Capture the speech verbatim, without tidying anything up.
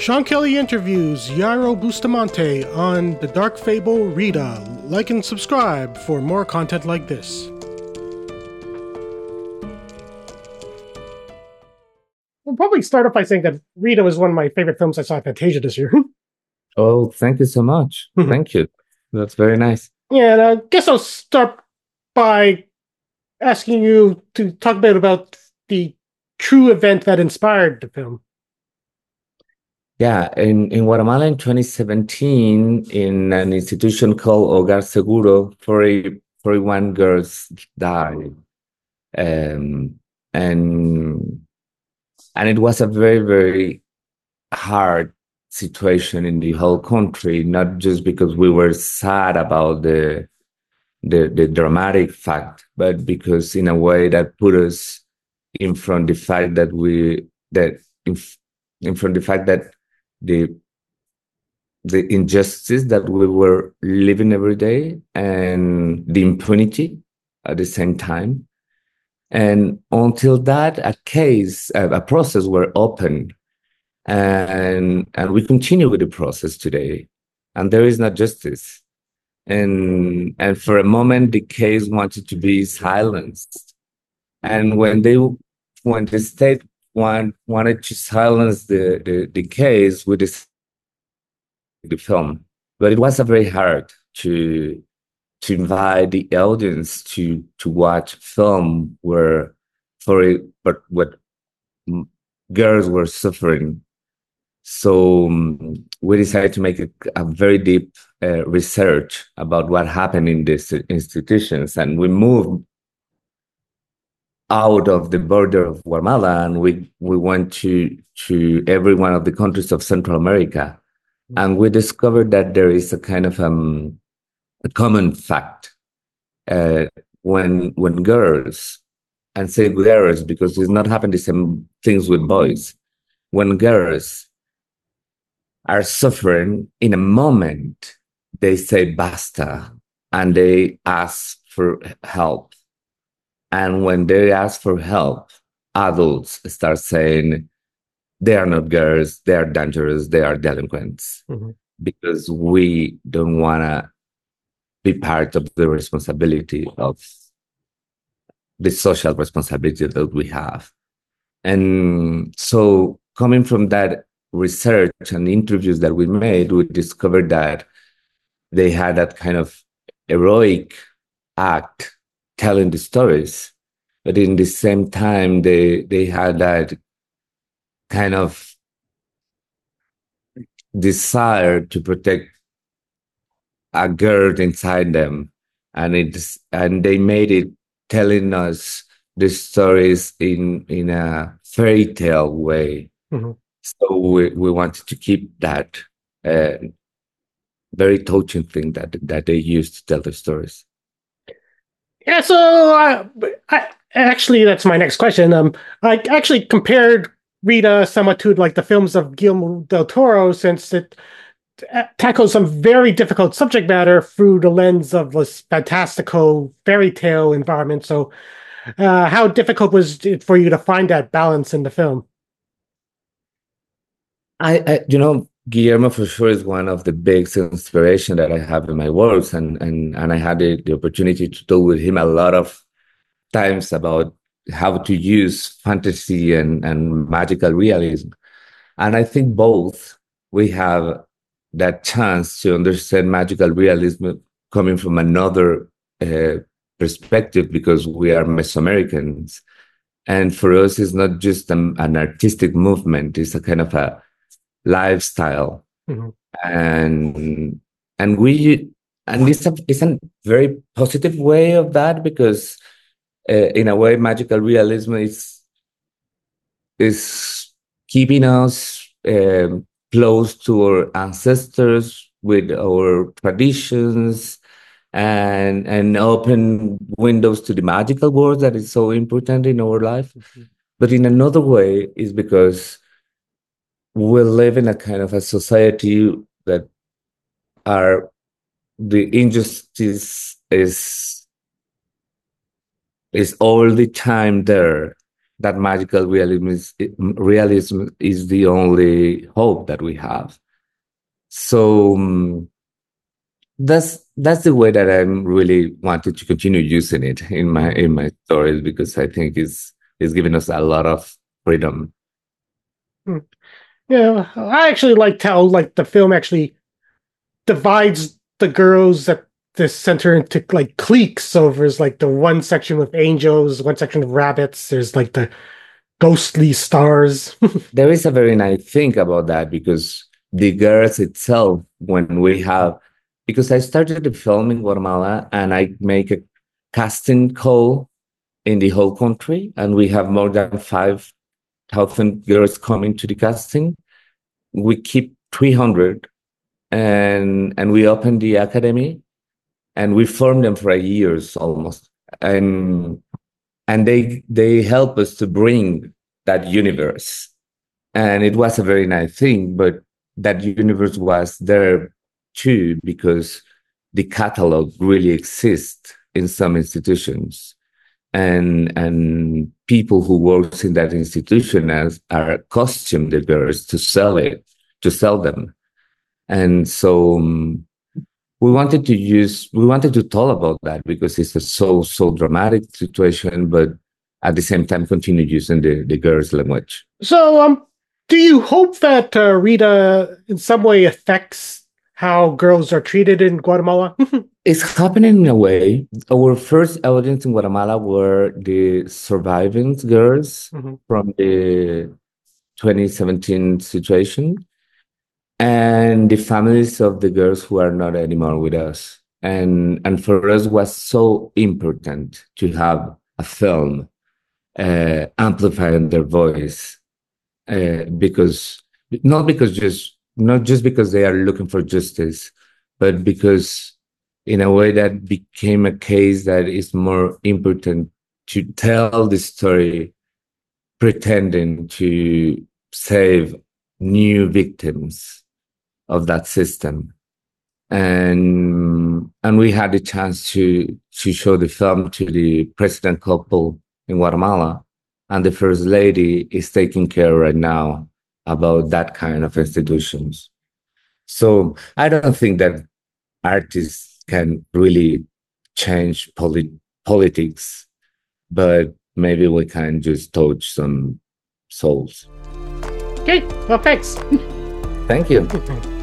Sean Kelly interviews Jairo Bustamante on the dark fable Rita. Like and subscribe for more content like this. We'll probably start off by saying that Rita was one of my favorite films I saw at Fantasia this year. Oh, thank you so much. Thank you. That's very nice. Yeah, and I guess I'll start by asking you to talk a bit about the true event that inspired the film. Yeah, in, in Guatemala in twenty seventeen, in an institution called Hogar Seguro, forty, forty-one girls died. Um, and, and it was a very, very hard situation in the whole country, not just because we were sad about the, the, the dramatic fact, but because in a way that put us in front the fact that we, that in, in front the fact that the the injustice that we were living every day and the impunity at the same time. And until that, a case, a, a process were opened, and and we continue with the process today, and there is not justice. And and for a moment, the case wanted to be silenced, and when they when the state want, wanted to silence the, the, the case with this, the film. But it was a very hard to to invite the audience to to watch film where for it, but what girls were suffering. So um, we decided to make a, a very deep uh, research about what happened in these institutions, and we moved out of the border of Guatemala, and we we went to to every one of the countries of Central America, and we discovered that there is a kind of um, a common fact uh, when when girls, and say girls because it's not happening the same things with boys, when girls are suffering in a moment, they say basta, and they ask for help. And when they ask for help, adults start saying they are not girls, they are dangerous, they are delinquents, mm-hmm. because we don't want to be part of the responsibility of the social responsibility that we have. And so coming from that research and interviews that we made, we discovered that they had that kind of heroic act telling the stories, but in the same time, they they had that kind of desire to protect a girl inside them, and it's and they made it telling us the stories in in a fairy tale way. Mm-hmm. So we we wanted to keep that uh, very touching thing that that they used to tell the stories. Yeah, so uh, I, actually, that's my next question. Um, I actually compared Rita somewhat to like the films of Guillermo del Toro, since it tackles some very difficult subject matter through the lens of this fantastical fairy tale environment. So, uh, how difficult was it for you to find that balance in the film? I, I you know. Guillermo for sure is one of the big inspiration that I have in my works, and and and I had the, the opportunity to talk with him a lot of times about how to use fantasy and, and magical realism. And I think both we have that chance to understand magical realism coming from another uh, perspective, because we are Mesoamericans. And for us, it's not just an, an artistic movement, it's a kind of a lifestyle. Mm-hmm. and and we and it's a, it's a very positive way of that, because uh, in a way magical realism is is keeping us um, close to our ancestors with our traditions, and and open windows to the magical world that is so important in our life. Mm-hmm. But in another way is because we live in a kind of a society that are the injustice is is all the time there, that magical realism is, realism is the only hope that we have. So um, that's that's the way that I'm really wanted to continue using it in my in my stories, because I think it's it's giving us a lot of freedom. Hmm. Yeah, I actually liked how like the film actually divides the girls at this center into like cliques. So there's like the one section with angels, one section of rabbits. There's like the ghostly stars. There is a very nice thing about that, because the girls itself, when we have, because I started the film in Guatemala and I make a casting call in the whole country, and we have more than five thousand girls coming to the casting. We keep three hundred, and and we open the academy, and we form them for a years almost, and and they they help us to bring that universe, and it was a very nice thing. But that universe was there too because the catalog really exists in some institutions, and and people who works in that institution as are accustomed the girls to sell it to sell them. And so um, we wanted to use we wanted to talk about that because it's a so so dramatic situation, but at the same time continue using the the girls language. So, um, do you hope that uh, Rita in some way affects how girls are treated in Guatemala? It's happening in a way. Our first audience in Guatemala were the surviving girls mm-hmm. from the twenty seventeen situation, and the families of the girls who are not anymore with us. And and for us was so important to have a film uh, amplifying their voice, uh, because not because just not just because they are looking for justice, but because in a way that became a case that is more important to tell the story, pretending to save new victims of that system. And and we had the chance to to show the film to the president couple in Guatemala, and the first lady is taking care right now about that kind of institutions. So I don't think that artists can really change polit- politics, but maybe we can just touch some souls. Okay, well, thanks. Thank you.